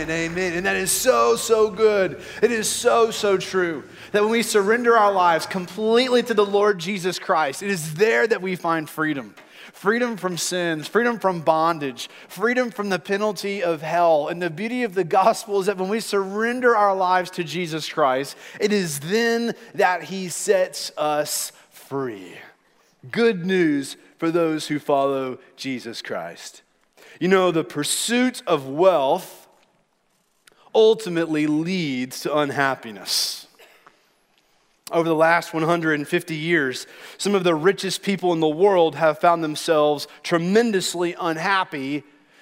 Amen, amen. And that is so, so good. It is so, so true that when we surrender our lives completely to the Lord Jesus Christ, it is there that we find freedom. Freedom from sins, freedom from bondage, freedom from the penalty of hell. And the beauty of the gospel is that when we surrender our lives to Jesus Christ, it is then that he sets us free. Good news for those who follow Jesus Christ. You know, the pursuit of wealth ultimately leads to unhappiness. Over the last 150 years, some of the richest people in the world have found themselves tremendously unhappy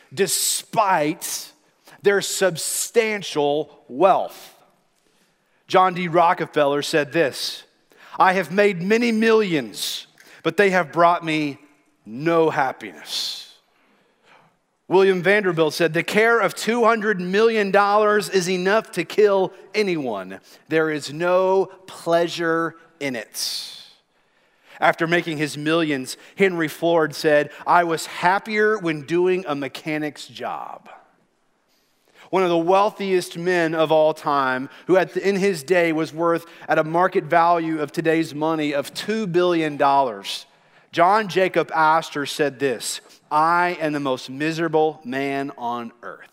despite their substantial wealth. John D. Rockefeller said this, "I have made many millions, but they have brought me no happiness." William Vanderbilt said, "The care of $200 million is enough to kill anyone. There is no pleasure in it." After making his millions, Henry Ford said, "I was happier when doing a mechanic's job." One of the wealthiest men of all time, who in his day was worth at a market value of today's money of $2 billion, John Jacob Astor said this, "I am the most miserable man on earth."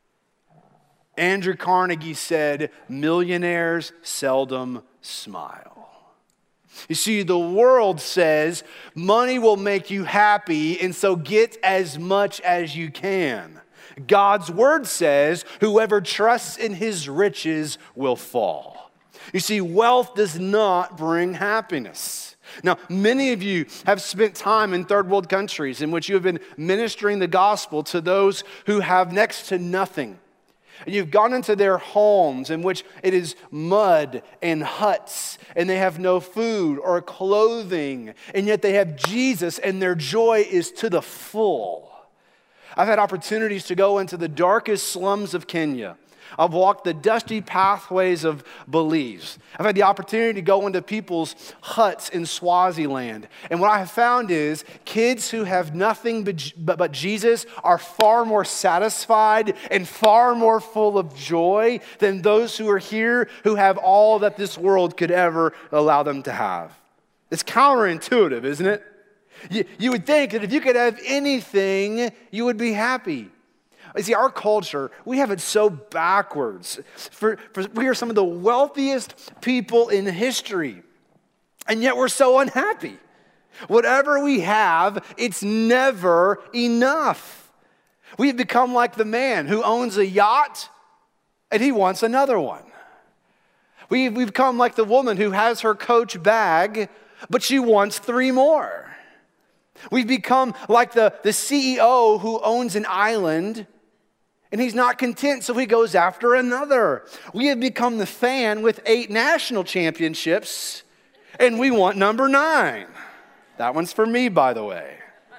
Andrew Carnegie said, "Millionaires seldom smile." You see, the world says money will make you happy, and so get as much as you can. God's word says, whoever trusts in his riches will fall. You see, wealth does not bring happiness. Now, many of you have spent time in third world countries in which you have been ministering the gospel to those who have next to nothing. And you've gone into their homes in which it is mud and huts, and they have no food or clothing, and yet they have Jesus, and their joy is to the full. I've had opportunities to go into the darkest slums of Kenya. I've walked the dusty pathways of Belize. I've had the opportunity to go into people's huts in Swaziland. And what I have found is kids who have nothing but Jesus are far more satisfied and far more full of joy than those who are here who have all that this world could ever allow them to have. It's counterintuitive, isn't it? You would think that if you could have anything, you would be happy. You see, our culture, we have it so backwards. We are some of the wealthiest people in history, and yet we're so unhappy. Whatever we have, it's never enough. We've become like the man who owns a yacht, and he wants another one. We've become like the woman who has her Coach bag, but she wants 3 more. We've become like the CEO who owns an island, and he's not content, so he goes after another. We have become the fan with 8 national championships, and we want number 9. That one's for me, by the way.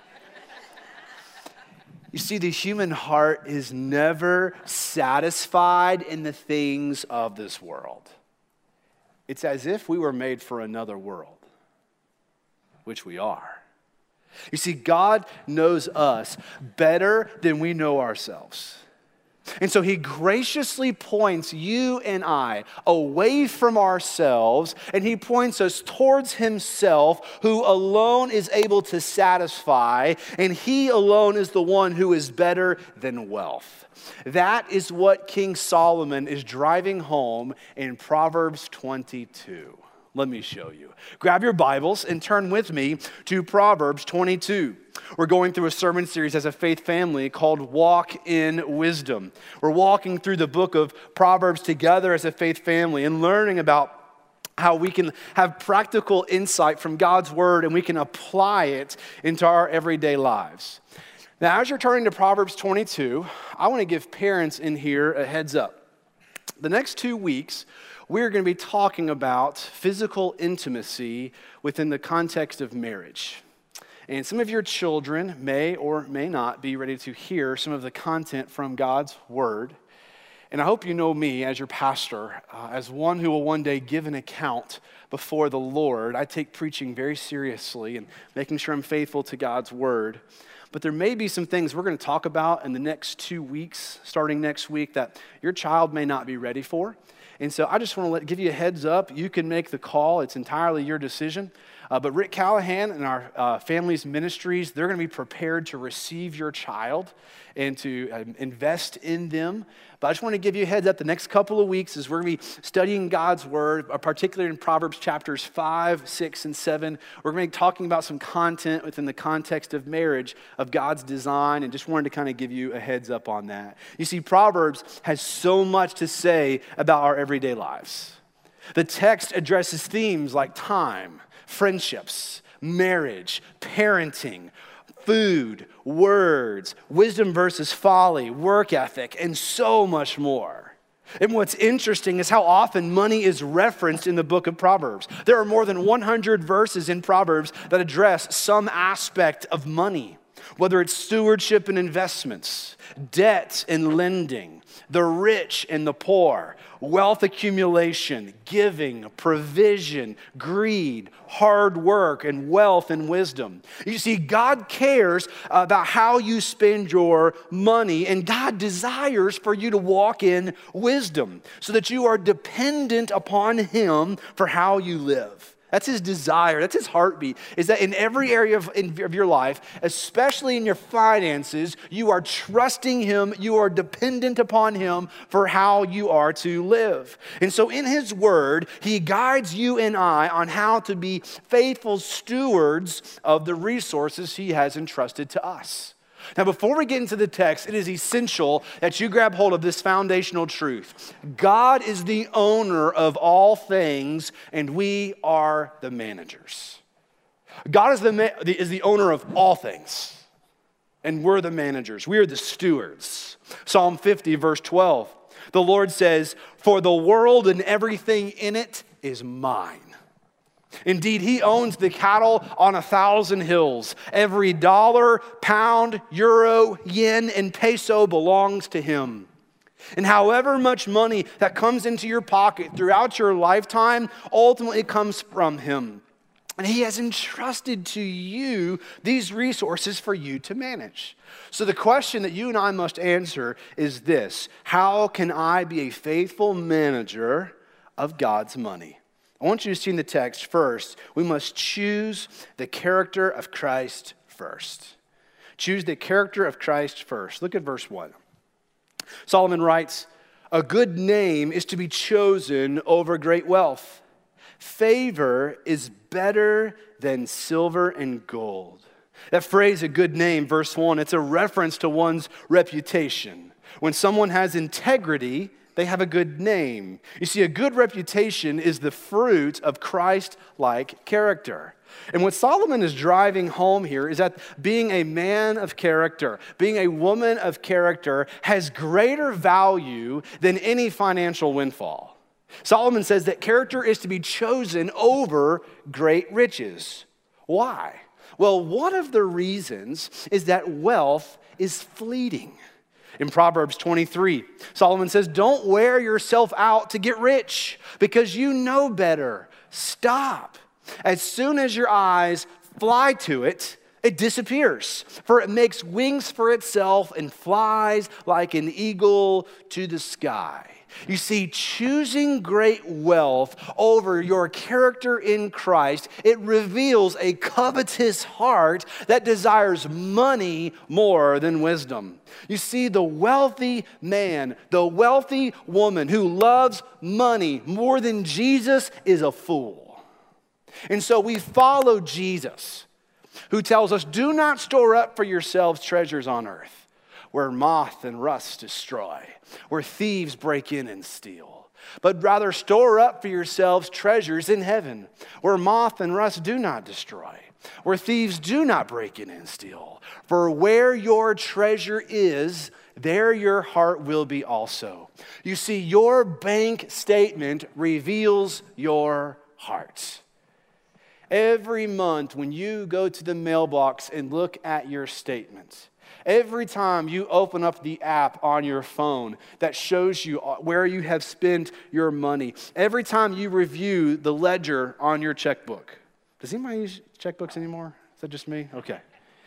You see, the human heart is never satisfied in the things of this world. It's as if we were made for another world, which we are. You see, God knows us better than we know ourselves. And so he graciously points you and I away from ourselves, and he points us towards himself, who alone is able to satisfy, and he alone is the one who is better than wealth. That is what King Solomon is driving home in Proverbs 22. Let me show you. Grab your Bibles and turn with me to Proverbs 22. We're going through a sermon series as a faith family called Walk in Wisdom. We're walking through the book of Proverbs together as a faith family and learning about how we can have practical insight from God's word and we can apply it into our everyday lives. Now, as you're turning to Proverbs 22, I want to give parents in here a heads up. The next 2 weeks, we're going to be talking about physical intimacy within the context of marriage. And some of your children may or may not be ready to hear some of the content from God's word. And I hope you know me as your pastor, as one who will one day give an account before the Lord. I take preaching very seriously and making sure I'm faithful to God's word. But there may be some things we're going to talk about in the next 2 weeks, starting next week, that your child may not be ready for. And so I just want to give you a heads up. You can make the call. It's entirely your decision. But Rick Callahan and our family's ministries, they're going to be prepared to receive your child and to invest in them. But I just want to give you a heads up. The next couple of weeks as we're going to be studying God's word, particularly in Proverbs chapters 5, 6, and 7. We're going to be talking about some content within the context of marriage, of God's design, and just wanted to kind of give you a heads up on that. You see, Proverbs has so much to say about our everyday lives. The text addresses themes like time, friendships, marriage, parenting, food, words, wisdom versus folly, work ethic, and so much more. And what's interesting is how often money is referenced in the book of Proverbs. There are more than 100 verses in Proverbs that address some aspect of money, whether it's stewardship and investments, debt and lending, the rich and the poor, wealth accumulation, giving, provision, greed, hard work, and wealth and wisdom. You see, God cares about how you spend your money, and God desires for you to walk in wisdom so that you are dependent upon Him for how you live. That's His desire. That's His heartbeat, is that in every area of your life, especially in your finances, you are trusting Him, you are dependent upon Him for how you are to live. And so in His Word, He guides you and I on how to be faithful stewards of the resources He has entrusted to us. Now, before we get into the text, it is essential that you grab hold of this foundational truth. God is the owner of all things, and we are the managers. God is the owner of all things, and we're the managers. We are the stewards. Psalm 50, verse 12, the Lord says, "For the world and everything in it is mine. Indeed, He owns the cattle on 1,000 hills. Every dollar, pound, euro, yen, and peso belongs to Him. And however much money that comes into your pocket throughout your lifetime ultimately comes from Him. And He has entrusted to you these resources for you to manage." So the question that you and I must answer is this: how can I be a faithful manager of God's money? I want you to see in the text first, we must choose the character of Christ first. Choose the character of Christ first. Look at verse 1. Solomon writes, "A good name is to be chosen over great wealth. Favor is better than silver and gold." That phrase, a good name, verse 1, it's a reference to one's reputation. When someone has integrity, they have a good name. You see, a good reputation is the fruit of Christ-like character. And what Solomon is driving home here is that being a man of character, being a woman of character, has greater value than any financial windfall. Solomon says that character is to be chosen over great riches. Why? Well, one of the reasons is that wealth is fleeting. In Proverbs 23, Solomon says, "Don't wear yourself out to get rich because you know better. Stop. As soon as your eyes fly to it, it disappears, for it makes wings for itself and flies like an eagle to the sky." You see, choosing great wealth over your character in Christ, it reveals a covetous heart that desires money more than wisdom. You see, the wealthy man, the wealthy woman who loves money more than Jesus is a fool. And so we follow Jesus, who tells us, "Do not store up for yourselves treasures on earth, where moth and rust destroy, where thieves break in and steal. But rather store up for yourselves treasures in heaven, where moth and rust do not destroy, where thieves do not break in and steal. For where your treasure is, there your heart will be also." You see, your bank statement reveals your heart. Every month when you go to the mailbox and look at your statement, Every time you open up the app on your phone that shows you where you have spent your money, every time you review the ledger on your checkbook. Does anybody use checkbooks anymore? Is that just me? Okay.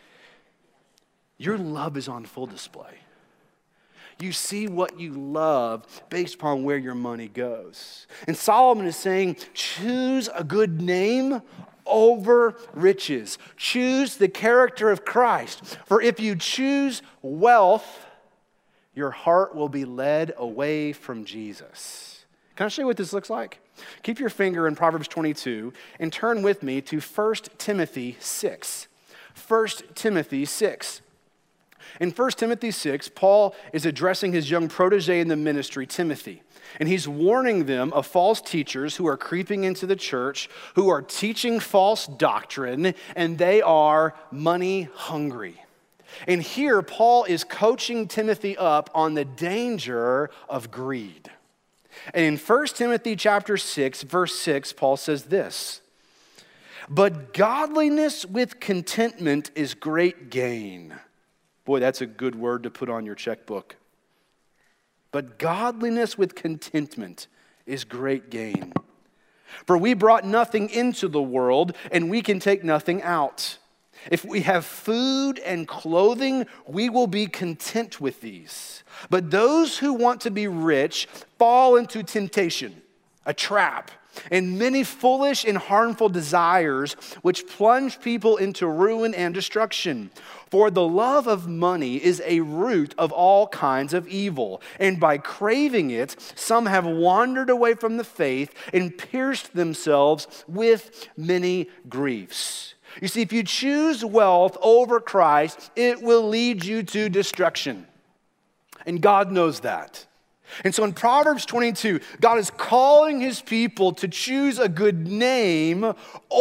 Your love is on full display. You see what you love based upon where your money goes. And Solomon is saying, choose a good name over riches. Choose the character of Christ. For if you choose wealth, your heart will be led away from Jesus. Can I show you what this looks like? Keep your finger in Proverbs 22 and turn with me to 1 Timothy 6. 1 Timothy 6. In 1 Timothy 6, Paul is addressing his young protege in the ministry, Timothy. And he's warning them of false teachers who are creeping into the church, who are teaching false doctrine, and they are money hungry. And here, Paul is coaching Timothy up on the danger of greed. And in 1 Timothy chapter 6, verse 6, Paul says this, "But godliness with contentment is great gain." Boy, that's a good word to put on your checkbook. But godliness with contentment is great gain. For we brought nothing into the world, and we can take nothing out. If we have food and clothing, we will be content with these. But those who want to be rich fall into temptation, a trap, and many foolish and harmful desires which plunge people into ruin and destruction. For the love of money is a root of all kinds of evil, and by craving it, some have wandered away from the faith and pierced themselves with many griefs. You see, if you choose wealth over Christ, it will lead you to destruction. And God knows that. And so in Proverbs 22, God is calling his people to choose a good name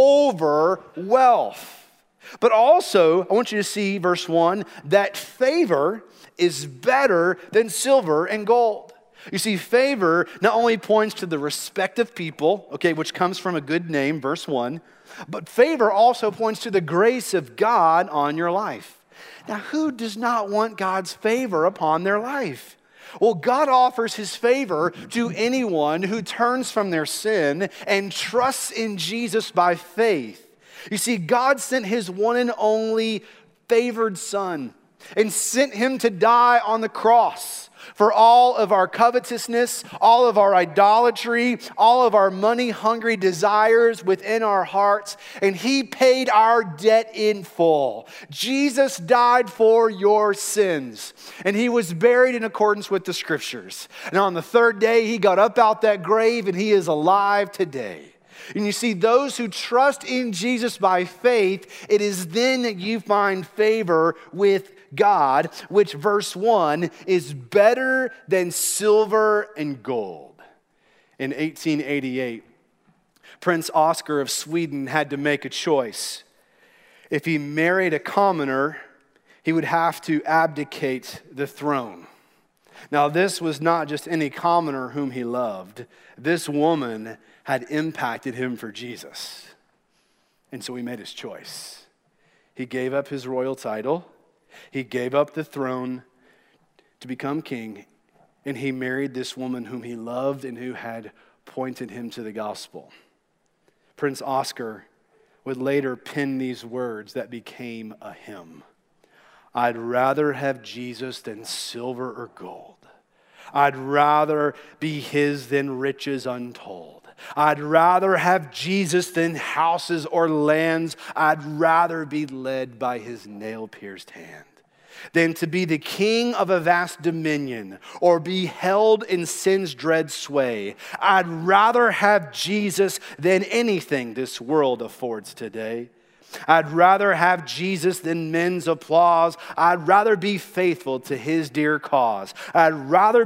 over wealth. But also, I want you to see verse 1, that favor is better than silver and gold. You see, favor not only points to the respect of people, okay, which comes from a good name, verse 1, but favor also points to the grace of God on your life. Now, who does not want God's favor upon their life? Well, God offers his favor to anyone who turns from their sin and trusts in Jesus by faith. You see, God sent his one and only favored son and sent him to die on the cross for all of our covetousness, all of our idolatry, all of our money-hungry desires within our hearts, and he paid our debt in full. Jesus died for your sins, and he was buried in accordance with the scriptures. And on the third day, he got up out that grave, and he is alive today. And you see, those who trust in Jesus by faith, it is then that you find favor with God, which verse 1 is better than silver and gold. In 1888, Prince Oscar of Sweden had to make a choice. If he married a commoner, he would have to abdicate the throne. Now, this was not just any commoner whom he loved. This woman had impacted him for Jesus. And so he made his choice. He gave up his royal title. He gave up the throne to become king. And he married this woman whom he loved and who had pointed him to the gospel. Prince Oscar would later pen these words that became a hymn. I'd rather have Jesus than silver or gold. I'd rather be his than riches untold. I'd rather have Jesus than houses or lands. I'd rather be led by his nail-pierced hand than to be the king of a vast dominion or be held in sin's dread sway. I'd rather have Jesus than anything this world affords today. I'd rather have Jesus than men's applause. I'd rather be faithful to his dear cause. I'd rather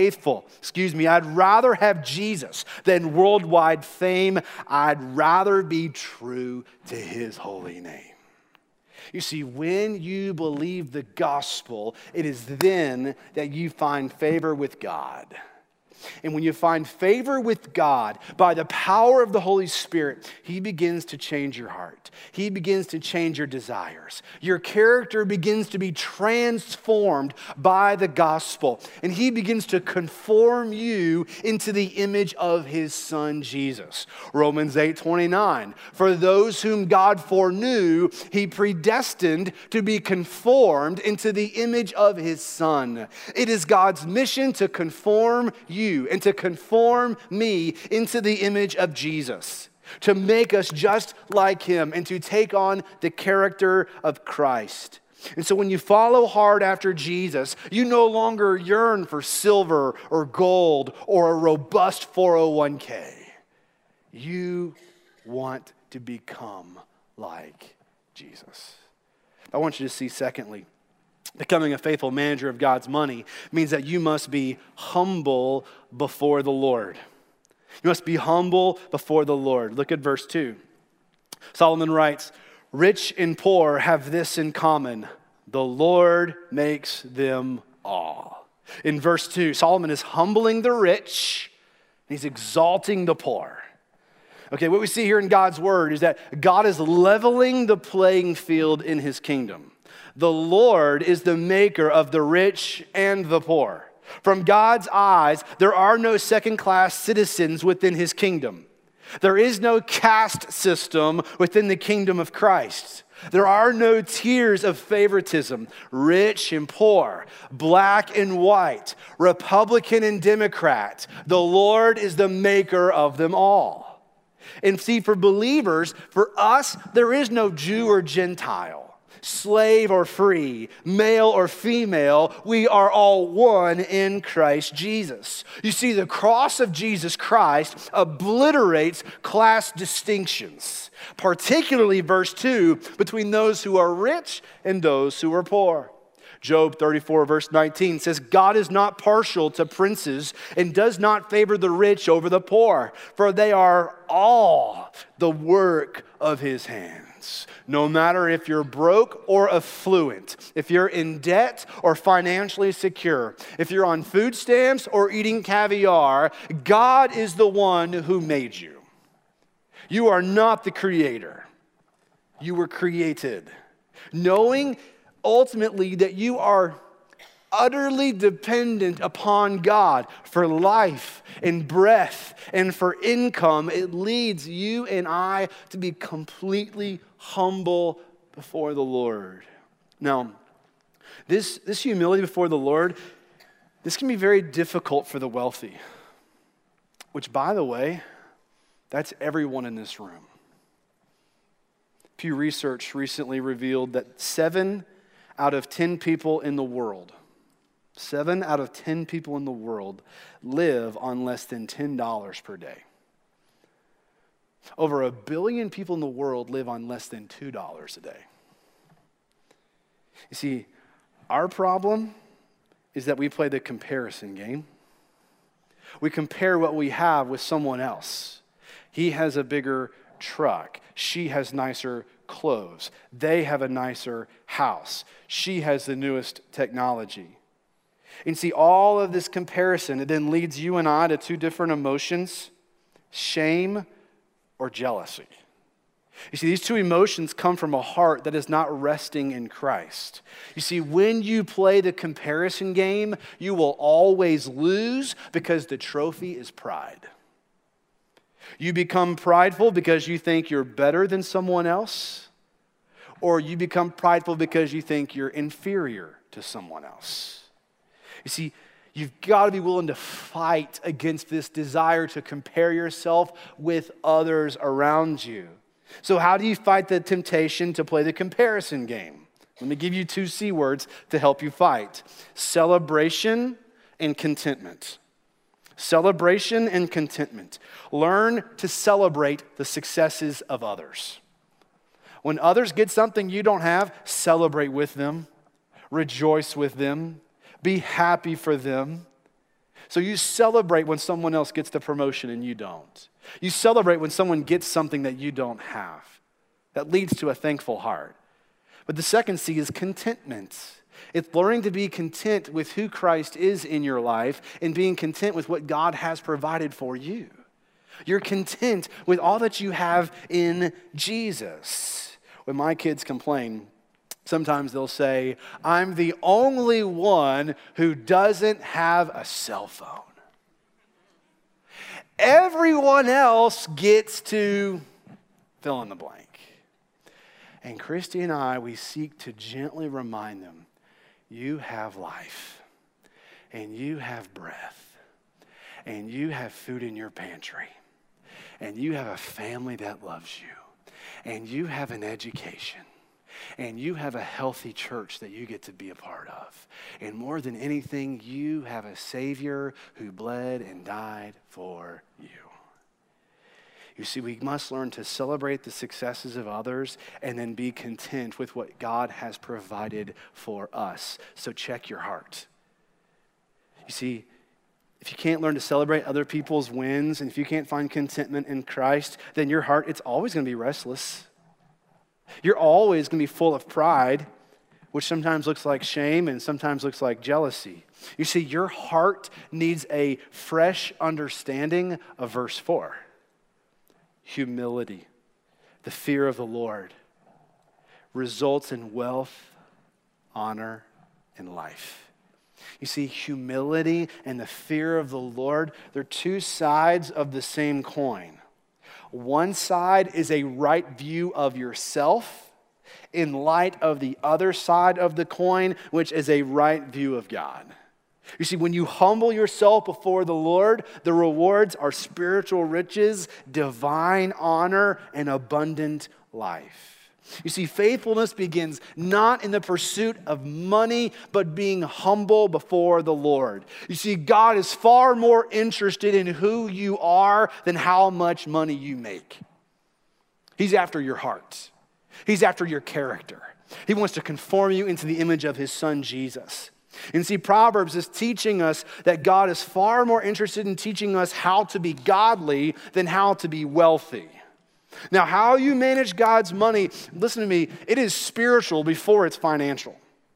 have Jesus than worldwide fame. I'd rather be true to his holy name. You see, when you believe the gospel, it is then that you find favor with God. And when you find favor with God by the power of the Holy Spirit, he begins to change your heart. He begins to change your desires. Your character begins to be transformed by the gospel. And he begins to conform you into the image of his son, Jesus. Romans 8:29, for those whom God foreknew, he predestined to be conformed into the image of his son. It is God's mission to conform you and to conform me into the image of Jesus, to make us just like him and to take on the character of Christ. And so when you follow hard after Jesus, you no longer yearn for silver or gold or a robust 401k. You want to become like Jesus. I want you to see, secondly, becoming a faithful manager of God's money means that you must be humble before the Lord. You must be humble before the Lord. Look at verse 2. Solomon writes, rich and poor have this in common: the Lord makes them all. In verse 2, Solomon is humbling the rich, and he's exalting the poor. Okay, what we see here in God's word is that God is leveling the playing field in his kingdom. The Lord is the maker of the rich and the poor. From God's eyes, there are no second-class citizens within his kingdom. There is no caste system within the kingdom of Christ. There are no tiers of favoritism, rich and poor, black and white, Republican and Democrat. The Lord is the maker of them all. And see, for believers, for us, there is no Jew or Gentile, slave or free, male or female. We are all one in Christ Jesus. You see, the cross of Jesus Christ obliterates class distinctions, particularly verse 2, between those who are rich and those who are poor. Job 34 verse 19 says, God is not partial to princes and does not favor the rich over the poor, for they are all the work of his hands. No matter if you're broke or affluent, if you're in debt or financially secure, if you're on food stamps or eating caviar, God is the one who made you. You are not the creator. You were created. Knowing ultimately that you are utterly dependent upon God for life and breath and for income, it leads you and I to be completely humble before the Lord. Now, this humility before the Lord, this can be very difficult for the wealthy, which, by the way, that's everyone in this room. Pew Research recently revealed that 7 out of 10 people in the world, 7 out of 10 people in the world live on less than $10 per day. Over 1 billion people in the world live on less than $2 a day. You see, our problem is that we play the comparison game. We compare what we have with someone else. He has a bigger truck. She has nicer clothes. They have a nicer house. She has the newest technology. And see, all of this comparison, it then leads you and I to 2 different emotions: shame or jealousy. You see, these 2 emotions come from a heart that is not resting in Christ. You see, when you play the comparison game, you will always lose because the trophy is pride. You become prideful because you think you're better than someone else, or you become prideful because you think you're inferior to someone else. You see, you've got to be willing to fight against this desire to compare yourself with others around you. So how do you fight the temptation to play the comparison game? Let me give you 2 C words to help you fight: celebration and contentment. Celebration and contentment. Learn to celebrate the successes of others. When others get something you don't have, celebrate with them. Rejoice with them. Be happy for them. So you celebrate when someone else gets the promotion and you don't. You celebrate when someone gets something that you don't have. That leads to a thankful heart. But the second C is contentment. It's learning to be content with who Christ is in your life and being content with what God has provided for you. You're content with all that you have in Jesus. When my kids complain, sometimes they'll say, I'm the only one who doesn't have a cell phone. Everyone else gets to fill in the blank. And Christy and I, we seek to gently remind them, you have life, and you have breath, and you have food in your pantry, and you have a family that loves you, and you have an education, and you have a healthy church that you get to be a part of. And more than anything, you have a Savior who bled and died for you. You see, we must learn to celebrate the successes of others and then be content with what God has provided for us. So check your heart. You see, if you can't learn to celebrate other people's wins, and if you can't find contentment in Christ, then your heart, it's always going to be restless. You're always going to be full of pride, which sometimes looks like shame and sometimes looks like jealousy. You see, your heart needs a fresh understanding of verse 4. Humility, the fear of the Lord, results in wealth, honor, and life. You see, humility and the fear of the Lord, they're two sides of the same coin. One side is a right view of yourself in light of the other side of the coin, which is a right view of God. You see, when you humble yourself before the Lord, the rewards are spiritual riches, divine honor, and abundant life. You see, faithfulness begins not in the pursuit of money, but being humble before the Lord. You see, God is far more interested in who you are than how much money you make. He's after your heart. He's after your character. He wants to conform you into the image of his Son, Jesus. And see, Proverbs is teaching us that God is far more interested in teaching us how to be godly than how to be wealthy. Now, how you manage God's money, listen to me, it is spiritual before it's financial.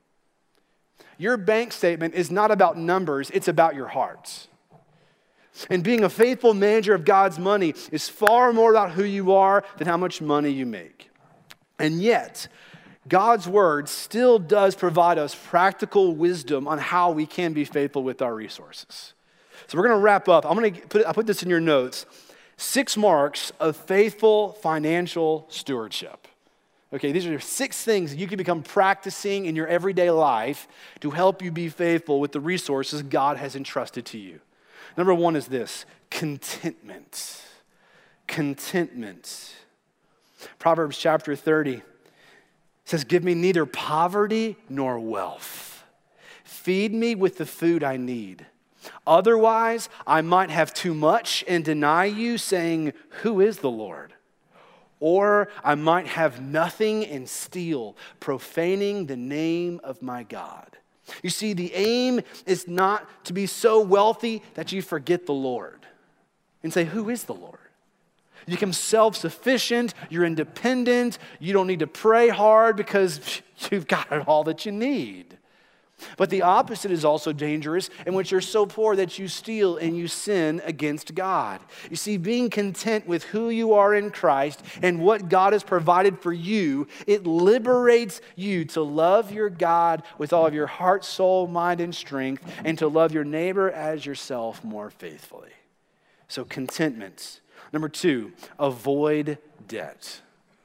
Your bank statement is not about numbers, it's about your heart. And being a faithful manager of God's money is far more about who you are than how much money you make. And yet, God's word still does provide us practical wisdom on how we can be faithful with our resources. So we're going to wrap up. I put this in your notes. 6 marks of faithful financial stewardship. Okay, these are 6 things that you can become practicing in your everyday life to help you be faithful with the resources God has entrusted to you. Number 1 is this: contentment. Contentment. Proverbs chapter 30 says, give me neither poverty nor wealth. Feed me with the food I need. Otherwise, I might have too much and deny you, saying, who is the Lord? Or I might have nothing and steal, profaning the name of my God. You see, the aim is not to be so wealthy that you forget the Lord and say, who is the Lord? You become self-sufficient, you're independent, you don't need to pray hard because you've got all that you need. But the opposite is also dangerous, in which you're so poor that you steal and you sin against God. You see, being content with who you are in Christ and what God has provided for you, it liberates you to love your God with all of your heart, soul, mind, and strength, and to love your neighbor as yourself more faithfully. So contentment. Number 2, avoid debt.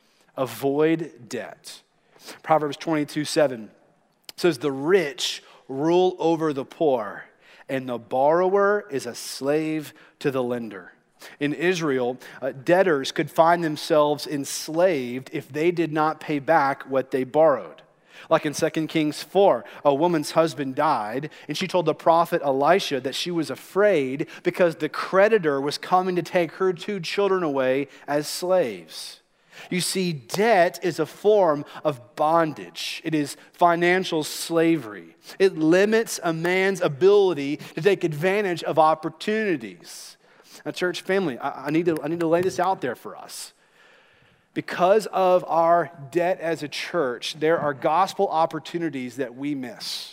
Avoid debt. Proverbs 22:7 says, the rich rule over the poor, and the borrower is a slave to the lender. In Israel, debtors could find themselves enslaved if they did not pay back what they borrowed. Like in 2 Kings 4, a woman's husband died, and she told the prophet Elisha that she was afraid because the creditor was coming to take her 2 children away as slaves. You see, debt is a form of bondage. It is financial slavery. It limits a man's ability to take advantage of opportunities. Now, church family, I need to lay this out there for us. Because of our debt as a church, there are gospel opportunities that we miss.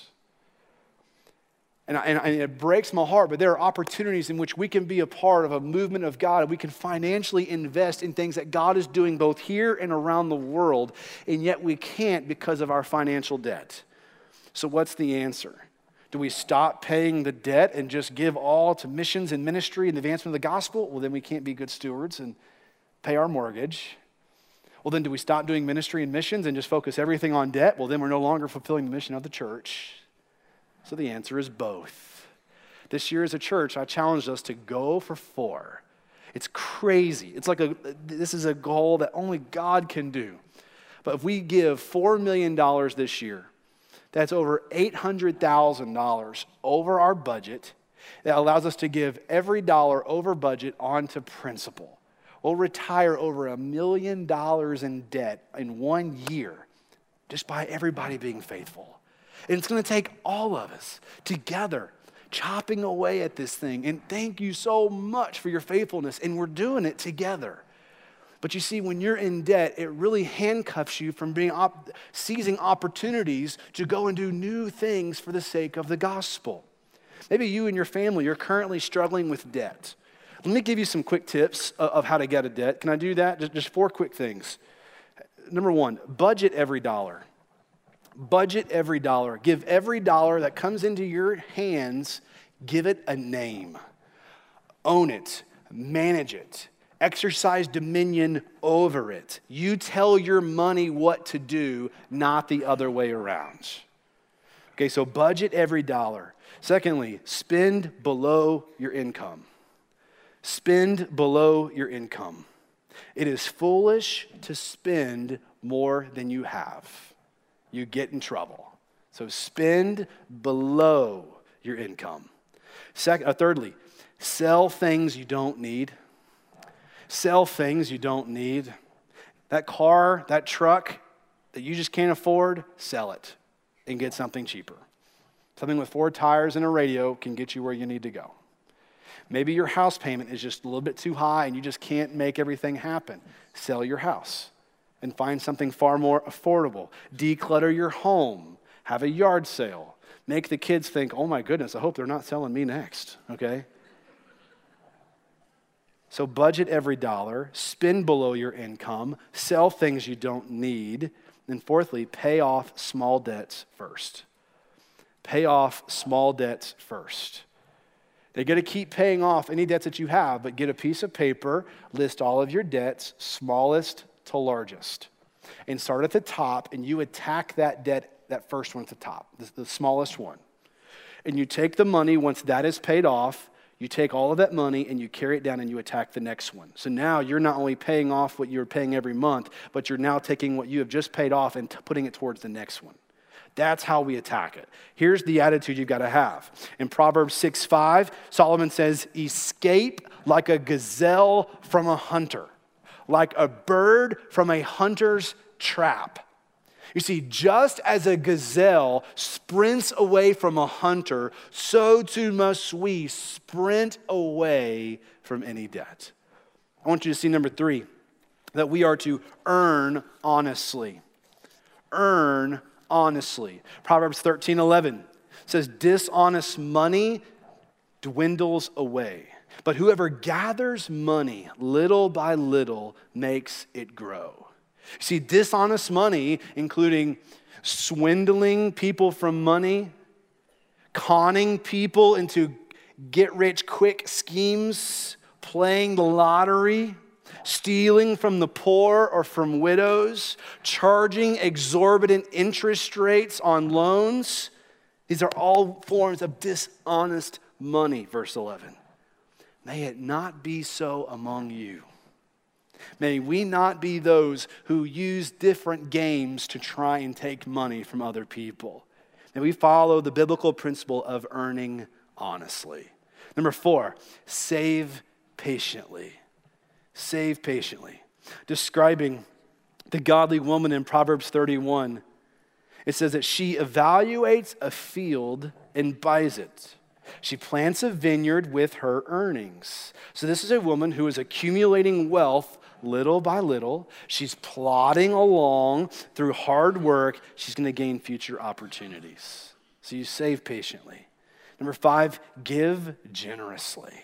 And it breaks my heart, but there are opportunities in which we can be a part of a movement of God, and we can financially invest in things that God is doing both here and around the world, and yet we can't because of our financial debt. So what's the answer? Do we stop paying the debt and just give all to missions and ministry and the advancement of the gospel? Well, then we can't be good stewards and pay our mortgage. Well, then do we stop doing ministry and missions and just focus everything on debt? Well, then we're no longer fulfilling the mission of the church. So the answer is both. This year as a church, I challenged us to go for 4. It's crazy. This is a goal that only God can do. But if we give $4 million this year, that's over $800,000 over our budget. That allows us to give every dollar over budget onto principal. We'll retire over $1 million in debt in 1 year just by everybody being faithful. And it's going to take all of us together chopping away at this thing. And thank you so much for your faithfulness. And we're doing it together. But you see, when you're in debt, it really handcuffs you from seizing opportunities to go and do new things for the sake of the gospel. Maybe you and your family are currently struggling with debt. Let me give you some quick tips of how to get out of debt. Can I do that? Just 4 quick things. Number 1, budget every dollar. Budget every dollar. Give every dollar that comes into your hands, give it a name. Own it. Manage it. Exercise dominion over it. You tell your money what to do, not the other way around. Okay, so budget every dollar. Secondly, spend below your income. Spend below your income. It is foolish to spend more than you have. You get in trouble. So spend below your income. Thirdly, sell things you don't need. Sell things you don't need. That car, that truck that you just can't afford, sell it and get something cheaper. Something with 4 tires and a radio can get you where you need to go. Maybe your house payment is just a little bit too high and you just can't make everything happen. Sell your house and find something far more affordable. Declutter your home. Have a yard sale. Make the kids think, oh my goodness, I hope they're not selling me next, okay? So budget every dollar, spend below your income, sell things you don't need, and fourthly, pay off small debts first. Pay off small debts first. They're going to keep paying off any debts that you have, but get a piece of paper, list all of your debts, smallest to largest, and start at the top, and you attack that debt, that first one at the top, the smallest one. And you take the money, once that is paid off, you take all of that money and you carry it down and you attack the next one. So now you're not only paying off what you're paying every month, but you're now taking what you have just paid off and putting it towards the next one. That's how we attack it. Here's the attitude you've got to have. In Proverbs 6:5, Solomon says, escape like a gazelle from a hunter, like a bird from a hunter's trap. You see, just as a gazelle sprints away from a hunter, so too must we sprint away from any debt. I want you to see number 3, that we are to earn honestly. Earn honestly. Proverbs 13:11 says, dishonest money dwindles away, but whoever gathers money little by little makes it grow. See, dishonest money, including swindling people from money, conning people into get-rich-quick schemes, playing the lottery, stealing from the poor or from widows, charging exorbitant interest rates on loans. These are all forms of dishonest money, verse 11. May it not be so among you. May we not be those who use different games to try and take money from other people. May we follow the biblical principle of earning honestly. Number 4, save patiently. Save patiently. Describing the godly woman in Proverbs 31, it says that she evaluates a field and buys it. She plants a vineyard with her earnings. So this is a woman who is accumulating wealth little by little, she's plodding along through hard work, she's going to gain future opportunities. So you save patiently. Number 5, give generously.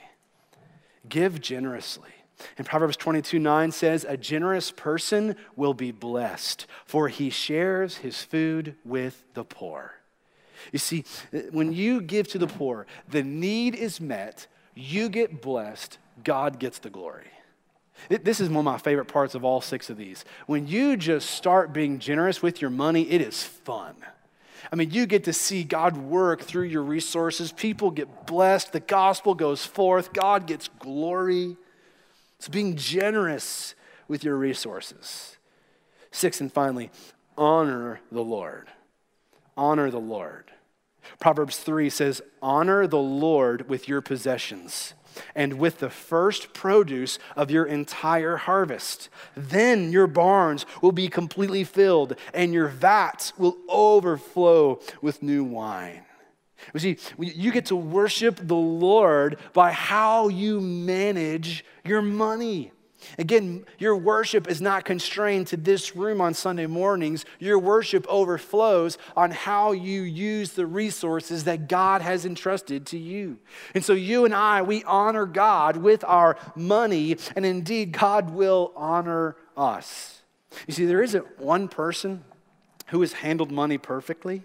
Give generously. And Proverbs 22:9 says, a generous person will be blessed, for he shares his food with the poor. You see, when you give to the poor, the need is met, you get blessed, God gets the glory. This is one of my favorite parts of all 6 of these. When you just start being generous with your money, it is fun. I mean, you get to see God work through your resources. People get blessed. The gospel goes forth. God gets glory. It's being generous with your resources. 6, and finally, honor the Lord. Honor the Lord. Proverbs 3 says, honor the Lord with your possessions and with the first produce of your entire harvest. Then your barns will be completely filled and your vats will overflow with new wine. You see, you get to worship the Lord by how you manage your money. Again, your worship is not constrained to this room on Sunday mornings. Your worship overflows on how you use the resources that God has entrusted to you. And so you and I, we honor God with our money, and indeed, God will honor us. You see, there isn't one person who has handled money perfectly.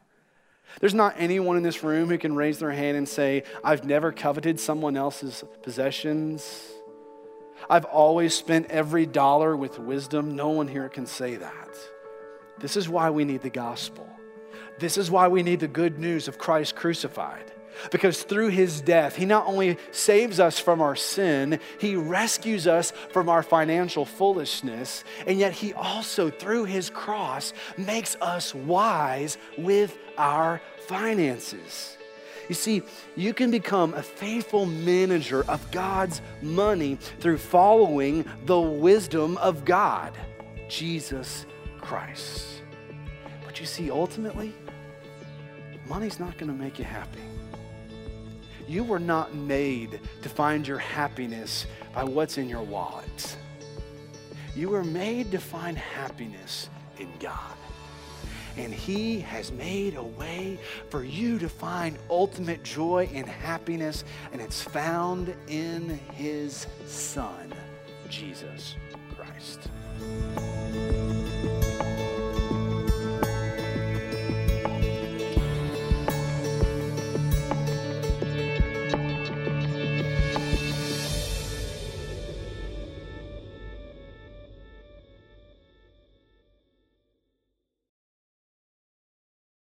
There's not anyone in this room who can raise their hand and say, I've never coveted someone else's possessions. I've always spent every dollar with wisdom. No one here can say that. This is why we need the gospel. This is why we need the good news of Christ crucified. Because through his death, he not only saves us from our sin, he rescues us from our financial foolishness, and yet he also, through his cross, makes us wise with our finances. You see, you can become a faithful manager of God's money through following the wisdom of God, Jesus Christ. But you see, ultimately, money's not going to make you happy. You were not made to find your happiness by what's in your wallet. You were made to find happiness in God. And he has made a way for you to find ultimate joy and happiness, and it's found in his Son, Jesus Christ.